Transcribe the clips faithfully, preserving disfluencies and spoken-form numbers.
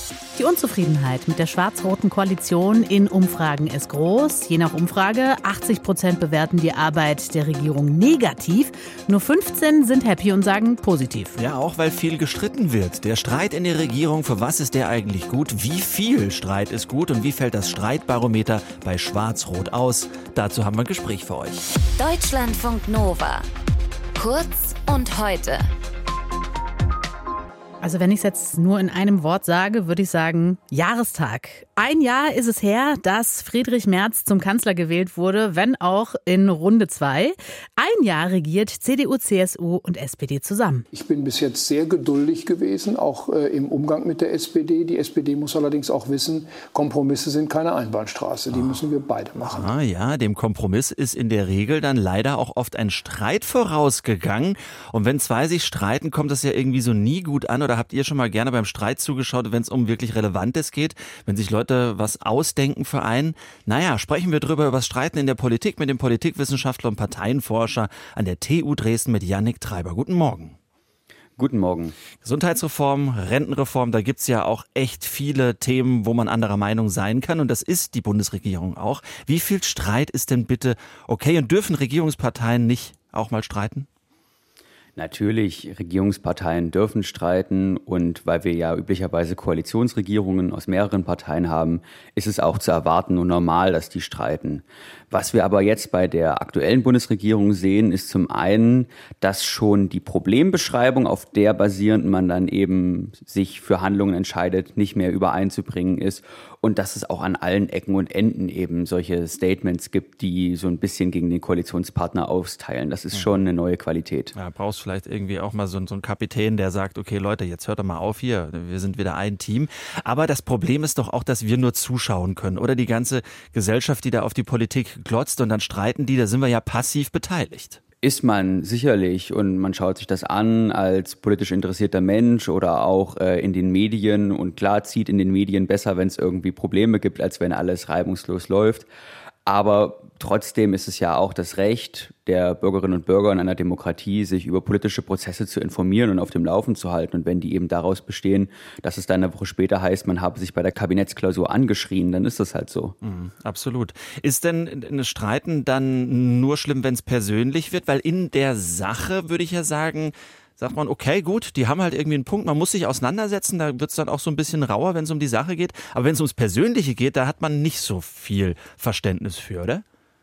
Die Unzufriedenheit mit der schwarz-roten Koalition in Umfragen ist groß. Je nach Umfrage, achtzig Prozent bewerten die Arbeit der Regierung negativ. Nur fünfzehn sind happy und sagen positiv. Ja, auch weil viel gestritten wird. Der Streit in der Regierung, für was ist der eigentlich gut? Wie viel Streit ist gut und wie fällt das Streitbarometer bei Schwarz-Rot aus? Dazu haben wir ein Gespräch für euch. Deutschlandfunk Nova. Kurz und heute. Also wenn ich es jetzt nur in einem Wort sage, würde ich sagen Jahrestag. Ein Jahr ist es her, dass Friedrich Merz zum Kanzler gewählt wurde, wenn auch in Runde zwei. Ein Jahr regiert C D U, C S U und S P D zusammen. Ich bin bis jetzt sehr geduldig gewesen, auch äh, im Umgang mit der S P D. Die S P D muss allerdings auch wissen, Kompromisse sind keine Einbahnstraße. Die müssen wir beide machen. Ah ja, dem Kompromiss ist in der Regel dann leider auch oft ein Streit vorausgegangen. Und wenn zwei sich streiten, kommt das ja irgendwie so nie gut an. Oder habt ihr schon mal gerne beim Streit zugeschaut, wenn es um wirklich Relevantes geht? Wenn sich Leute was ausdenken für einen? Naja, sprechen wir drüber über das Streiten in der Politik mit dem Politikwissenschaftler und Parteienforscher an der T U Dresden mit Yannick Treiber. Guten Morgen. Guten Morgen. Gesundheitsreform, Rentenreform, da gibt's ja auch echt viele Themen, wo man anderer Meinung sein kann. Und das ist die Bundesregierung auch. Wie viel Streit ist denn bitte okay? Und dürfen Regierungsparteien nicht auch mal streiten? Natürlich, Regierungsparteien dürfen streiten und weil wir ja üblicherweise Koalitionsregierungen aus mehreren Parteien haben, ist es auch zu erwarten und normal, dass die streiten. Was wir aber jetzt bei der aktuellen Bundesregierung sehen, ist zum einen, dass schon die Problembeschreibung, auf der basierend man dann eben sich für Handlungen entscheidet, nicht mehr übereinzubringen ist und dass es auch an allen Ecken und Enden eben solche Statements gibt, die so ein bisschen gegen den Koalitionspartner austeilen. Das ist schon eine neue Qualität. Ja, brauchst vielleicht irgendwie auch mal so, so einen Kapitän, der sagt, okay Leute, jetzt hört doch mal auf hier, wir sind wieder ein Team. Aber das Problem ist doch auch, dass wir nur zuschauen können oder die ganze Gesellschaft, die da auf die Politik glotzt und dann streiten die, da sind wir ja passiv beteiligt. Ist man sicherlich und man schaut sich das an als politisch interessierter Mensch oder auch äh, in den Medien und klar zieht in den Medien besser, wenn es irgendwie Probleme gibt, als wenn alles reibungslos läuft. Aber trotzdem ist es ja auch das Recht der Bürgerinnen und Bürger in einer Demokratie, sich über politische Prozesse zu informieren und auf dem Laufen zu halten. Und wenn die eben daraus bestehen, dass es dann eine Woche später heißt, man habe sich bei der Kabinettsklausur angeschrien, dann ist das halt so. Mhm, absolut. Ist denn ein Streiten dann nur schlimm, wenn es persönlich wird? Weil in der Sache, würde ich ja sagen, sagt man, okay, gut, die haben halt irgendwie einen Punkt, man muss sich auseinandersetzen, da wird es dann auch so ein bisschen rauer, wenn es um die Sache geht. Aber wenn es ums Persönliche geht, da hat man nicht so viel Verständnis für, oder?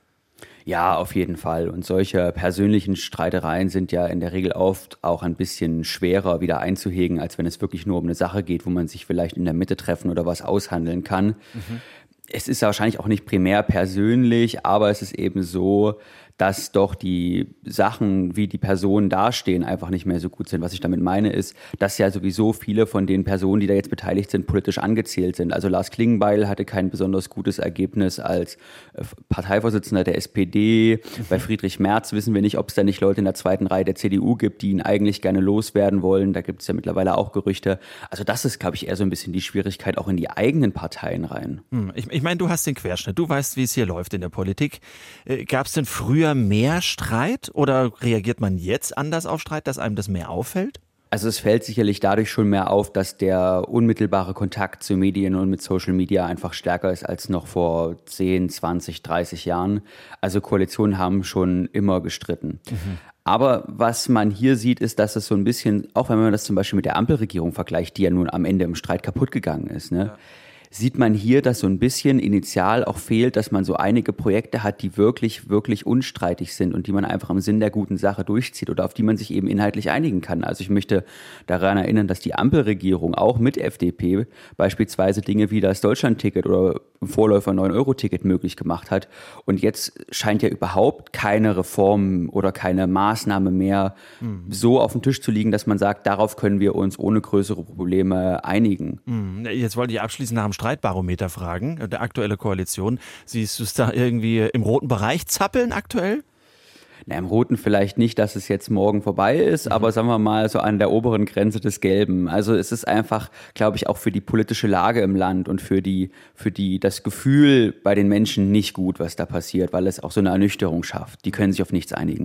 Ja, auf jeden Fall. Und solche persönlichen Streitereien sind ja in der Regel oft auch ein bisschen schwerer wieder einzuhegen, als wenn es wirklich nur um eine Sache geht, wo man sich vielleicht in der Mitte treffen oder was aushandeln kann. Mhm. Es ist wahrscheinlich auch nicht primär persönlich, aber es ist eben so, dass doch die Sachen, wie die Personen dastehen, einfach nicht mehr so gut sind. Was ich damit meine, ist, dass ja sowieso viele von den Personen, die da jetzt beteiligt sind, politisch angezählt sind. Also Lars Klingbeil hatte kein besonders gutes Ergebnis als Parteivorsitzender der S P D. Bei Friedrich Merz wissen wir nicht, ob es da nicht Leute in der zweiten Reihe der C D U gibt, die ihn eigentlich gerne loswerden wollen. Da gibt es ja mittlerweile auch Gerüchte. Also das ist, glaube ich, eher so ein bisschen die Schwierigkeit auch in die eigenen Parteien rein. Hm, ich ich meine, du hast den Querschnitt. Du weißt, wie es hier läuft in der Politik. Äh, Gab es denn früher mehr Streit oder reagiert man jetzt anders auf Streit, dass einem das mehr auffällt? Also es fällt sicherlich dadurch schon mehr auf, dass der unmittelbare Kontakt zu Medien und mit Social Media einfach stärker ist als noch vor zehn, zwanzig, dreißig Jahren. Also Koalitionen haben schon immer gestritten. Mhm. Aber was man hier sieht, ist, dass es so ein bisschen, auch wenn man das zum Beispiel mit der Ampelregierung vergleicht, die ja nun am Ende im Streit kaputt gegangen ist, ne? Ja. Sieht man hier, dass so ein bisschen initial auch fehlt, dass man so einige Projekte hat, die wirklich, wirklich unstreitig sind und die man einfach im Sinn der guten Sache durchzieht oder auf die man sich eben inhaltlich einigen kann. Also ich möchte daran erinnern, dass die Ampelregierung auch mit F D P beispielsweise Dinge wie das Deutschlandticket oder im Vorläufer neun Euro Ticket möglich gemacht hat. Und jetzt scheint ja überhaupt keine Reform oder keine Maßnahme mehr mhm. so auf dem Tisch zu liegen, dass man sagt, darauf können wir uns ohne größere Probleme einigen. Mhm. Jetzt wollte ich abschließend nach dem Streitbarometer fragen, der aktuelle Koalition. Siehst du es da irgendwie im roten Bereich zappeln aktuell? Na, im Roten vielleicht nicht, dass es jetzt morgen vorbei ist, mhm. aber sagen wir mal so an der oberen Grenze des Gelben. Also es ist einfach, glaube ich, auch für die politische Lage im Land und für die, für die, das Gefühl bei den Menschen nicht gut, was da passiert, weil es auch so eine Ernüchterung schafft. Die können sich auf nichts einigen.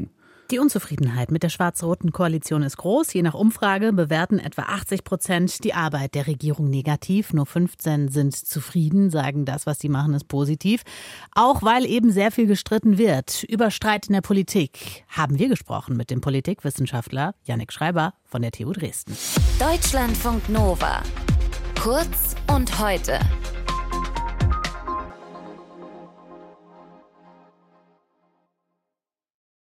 Die Unzufriedenheit mit der schwarz-roten Koalition ist groß. Je nach Umfrage bewerten etwa achtzig Prozent die Arbeit der Regierung negativ. Nur fünfzehn sind zufrieden, sagen, das, was sie machen, ist positiv. Auch weil eben sehr viel gestritten wird. Über Streit in der Politik haben wir gesprochen mit dem Politikwissenschaftler Yannick Schreiber von der T U Dresden. Deutschlandfunk Nova. Kurz und heute.